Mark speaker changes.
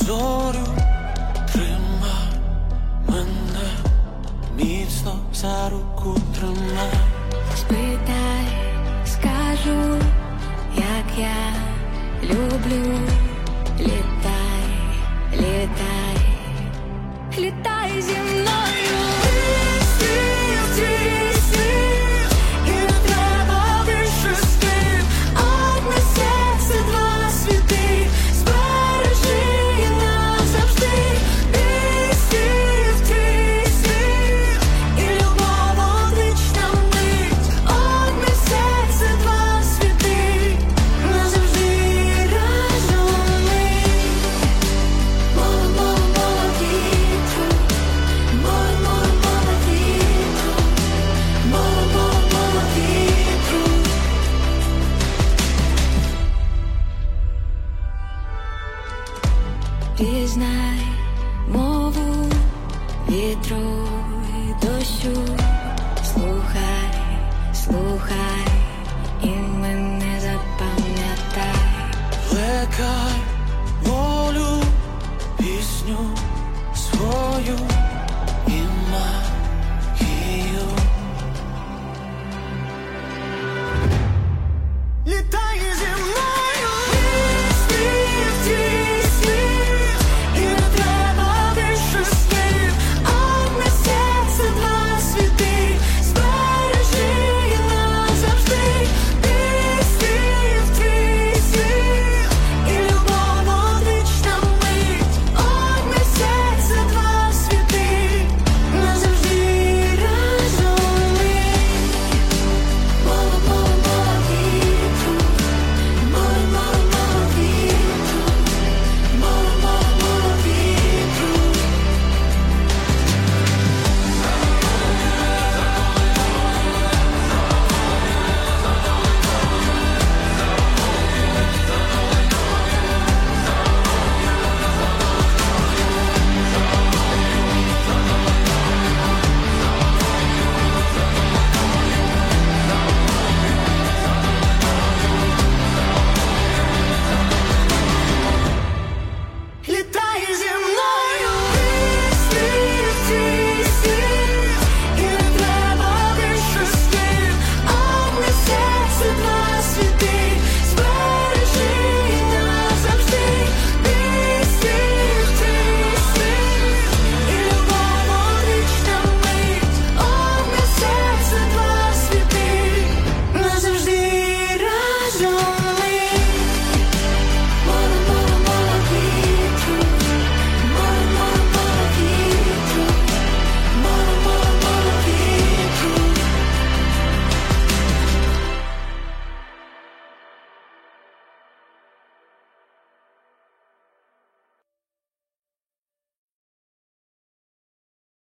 Speaker 1: зорю, тримай мене, міцно за руку тримай.
Speaker 2: Спитай, скажу, як я люблю. Літай, літай, літай зі мною. Твій світ, і не треба більше слів. Одне серце, два світи, збережи назавжди. Твій світ, і любов одвічна мить. Одне серце, два світи, назавжди разом ми. Море вітру, море вітру, море вітру. Пізнай мову вітру і дощу. Слухай, слухай, і мене запам'ятай.
Speaker 1: Плекай